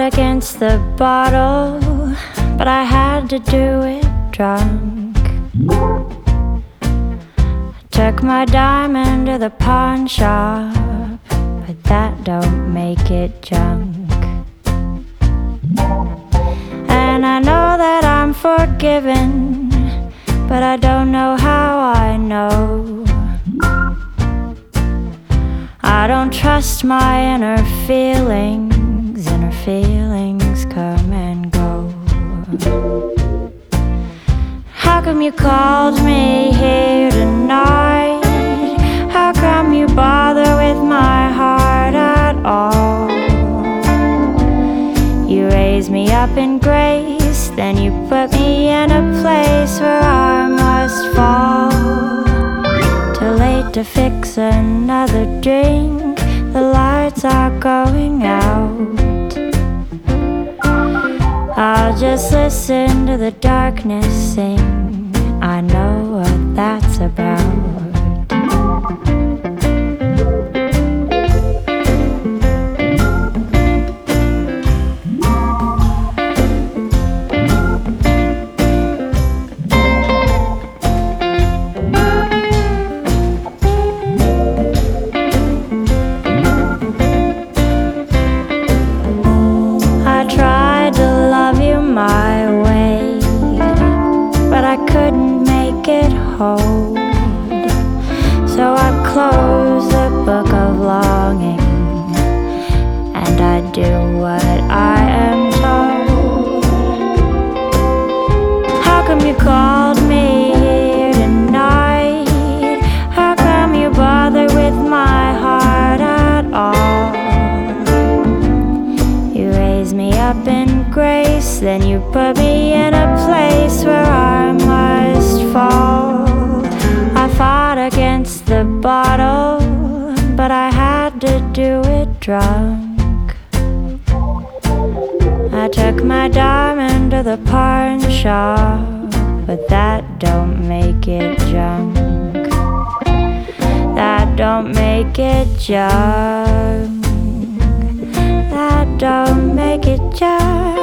against the bottle, but I had to do it drunk. I took my diamond to the pawn shop, but that don't make it junk. And I know that I'm forgiven, but I don't know how I know. I don't trust my inner feelings. Inner feelings come and go. How come you called me here tonight? How come you bother with my heart at all? You raise me up in grace, then you put me in a place where I must fall. Too late to fix another drink, the lights are going out. I'll just listen to the darkness sing, I know what that's about. Hold. So I close the book of longing, and I do what I am told. How come you called me here tonight? How come you bother with my heart at all? You raise me up in grace, then you put me in a place where I must fall. I fought against the bottle, but I had to do it drunk. I took my diamond to the pawn shop, but that don't make it junk. That don't make it junk. That don't make it junk.